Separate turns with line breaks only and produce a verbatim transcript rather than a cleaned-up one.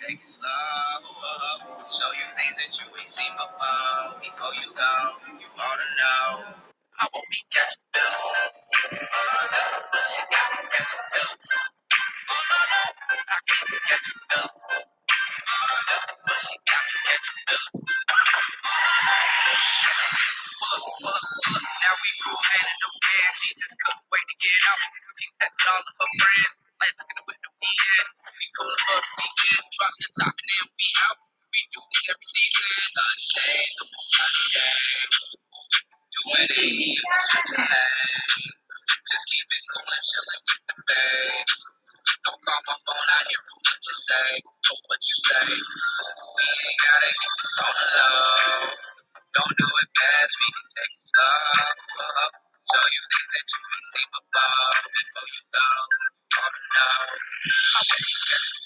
take it slow. Show you things that you ain't seen before. Before you go, you ought to know. I won't be catching feelings. But she got me catching feelings. I can't catch feelings. But she got me catching feelings. Pull up, pull up, pull up. Now we moving in the wind. She just couldn't wait to get out. She texted all of her friends. Like looking at with the weekend. We pull up up weekend. Drop the top and then we out. We do this every season. Sunshades on Sunday. Doing it here, switching lanes. Just keep it cool and chillin' with the babe. Don't call my phone, I hear what you say. Know what you say. We ain't gotta keep this on the low. Don't do it fast, we can take it slow. Show you things that you ain't seen before. Before you go, you wanna know. I bet you